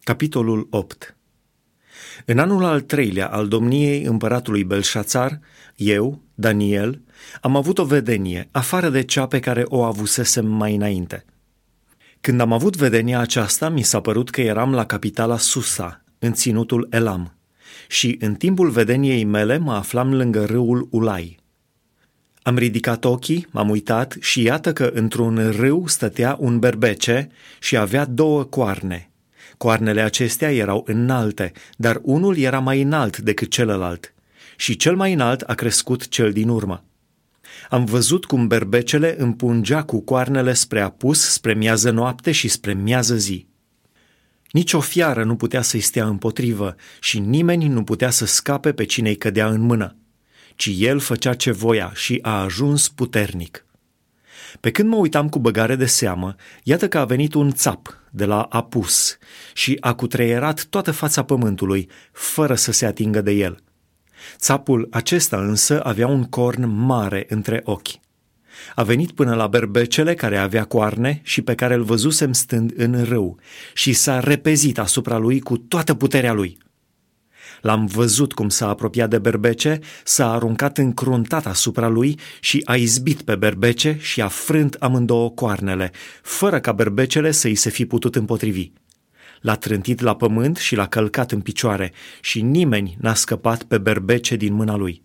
Capitolul 8. În anul al 3-lea al domniei împăratului Belșațar, eu, Daniel, am avut o vedenie, afară de cea pe care o avusesem mai înainte. Când am avut vedenia aceasta, mi s-a părut că eram la capitala Susa, în ținutul Elam, și în timpul vedeniei mele mă aflam lângă râul Ulai. Am ridicat ochii, m-am uitat și iată că într-un râu stătea un berbece și avea 2 coarne. Coarnele acestea erau înalte, dar unul era mai înalt decât celălalt și cel mai înalt a crescut cel din urmă. Am văzut cum berbecele împungea cu coarnele spre apus, spre miază noapte și spre miază zi. Nici o fiară nu putea să-i stea împotrivă și nimeni nu putea să scape pe cine îi cădea în mână, ci el făcea ce voia și a ajuns puternic. Pe când mă uitam cu băgare de seamă, iată că a venit un țap de la apus și a cutreierat toată fața pământului, fără să se atingă de el. Țapul acesta însă avea un corn mare între ochi. A venit până la berbecele care avea coarne și pe care îl văzusem stând în râu și s-a repezit asupra lui cu toată puterea lui. L-am văzut cum s-a apropiat de berbece, s-a aruncat încruntat asupra lui și a izbit pe berbece și a frânt amândouă coarnele, fără ca berbecele să-i se fi putut împotrivi. L-a trântit la pământ și l-a călcat în picioare și nimeni n-a scăpat pe berbece din mâna lui.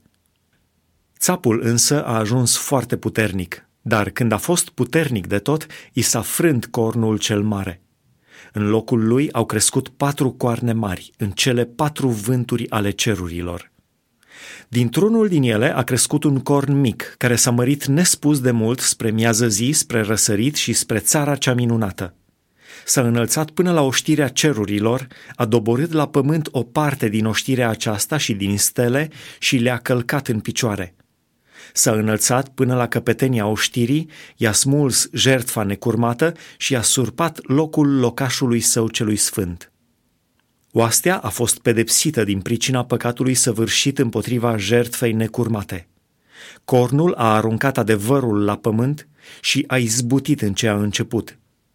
Țapul însă a ajuns foarte puternic, dar când a fost puternic de tot, i s-a frânt cornul cel mare. În locul lui au crescut 4 coarne mari, în cele 4 vânturi ale cerurilor. Dintr-unul din ele a crescut un corn mic, care s-a mărit nespus de mult spre miază zi, spre răsărit și spre țara cea minunată. S-a înălțat până la oștirea cerurilor, a doborât la pământ o parte din oștirea aceasta și din stele și le-a călcat în picioare. S-a înălțat până la căpetenia oștirii, i-a smuls jertfa necurmată și i-a surpat locul locașului său celui sfânt. Oastea a fost pedepsită din pricina păcatului săvârșit împotriva jertfei necurmate. Cornul a aruncat adevărul la pământ și a izbutit în ce a început.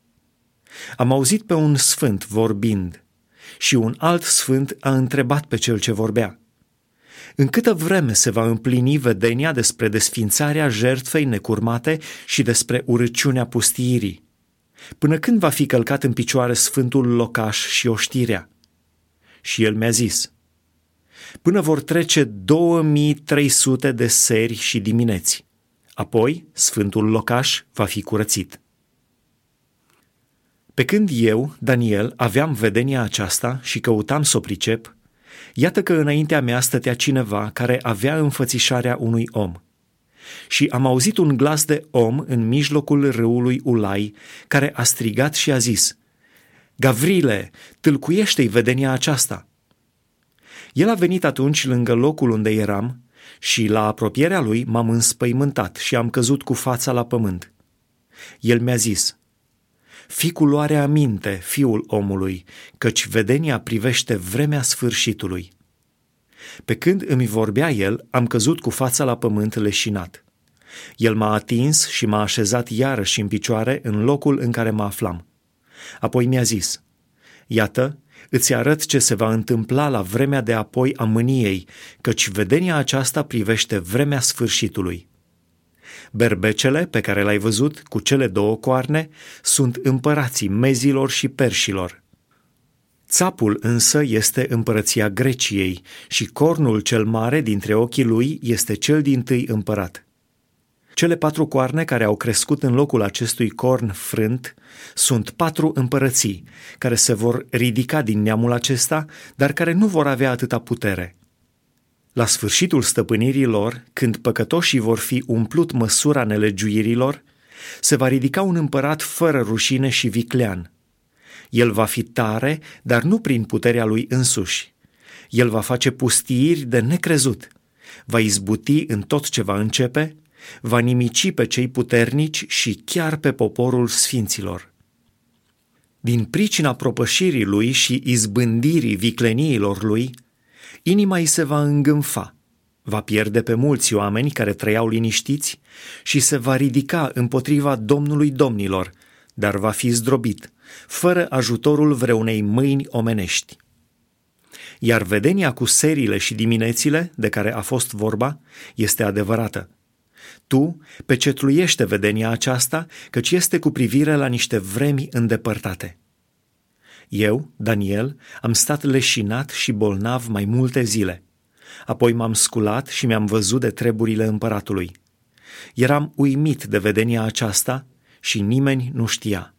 Am auzit pe un sfânt vorbind și un alt sfânt a întrebat pe cel ce vorbea: în câtă vreme se va împlini vedenia despre desfințarea jertfei necurmate și despre urăciunea pustiirii? Până când va fi călcat în picioare sfântul locaș și oștirea? Și el mi-a zis: până vor trece 2300 de seri și dimineți. Apoi sfântul locaș va fi curățit. Pe când eu, Daniel, aveam vedenia aceasta și căutam să o pricep, iată că înaintea mea stătea cineva care avea înfățișarea unui om. Și am auzit un glas de om în mijlocul râului Ulai, care a strigat și a zis: Gavrile, tâlcuiește-i vedenia aceasta! El a venit atunci lângă locul unde eram și la apropierea lui m-am înspăimântat și am căzut cu fața la pământ. El mi-a zis: fii cu luare aminte, fiul omului, căci vedenia privește vremea sfârșitului. Pe când îmi vorbea el, am căzut cu fața la pământ leșinat. El m-a atins și m-a așezat iarăși în picioare în locul în care mă aflam. Apoi mi-a zis: iată, îți arăt ce se va întâmpla la vremea de apoi a mâniei, căci vedenia aceasta privește vremea sfârșitului. Berbecele pe care l-ai văzut cu cele 2 coarne sunt împărații mezilor și perșilor. Țapul însă este împărăția Greciei și cornul cel mare dintre ochii lui este cel dintâi împărat. Cele 4 coarne care au crescut în locul acestui corn frânt sunt 4 împărății care se vor ridica din neamul acesta, dar care nu vor avea atâta putere. La sfârșitul stăpânirii lor, când păcătoșii vor fi umplut măsura nelegiuirilor, se va ridica un împărat fără rușine și viclean. El va fi tare, dar nu prin puterea lui însuși. El va face pustiiri de necrezut, va izbuti în tot ce va începe, va nimici pe cei puternici și chiar pe poporul sfinților. Din pricina propășirii lui și izbândirii vicleniilor lui, inima îi se va îngânfa, va pierde pe mulți oameni care trăiau liniștiți și se va ridica împotriva Domnului domnilor, dar va fi zdrobit, fără ajutorul vreunei mâini omenești. Iar vedenia cu serile și diminețile, de care a fost vorba, este adevărată. Tu pecetluiește vedenia aceasta, căci este cu privire la niște vremi îndepărtate. Eu, Daniel, am stat leșinat și bolnav mai multe zile. Apoi m-am sculat și mi-am văzut de treburile împăratului. Eram uimit de vedenia aceasta și nimeni nu știa.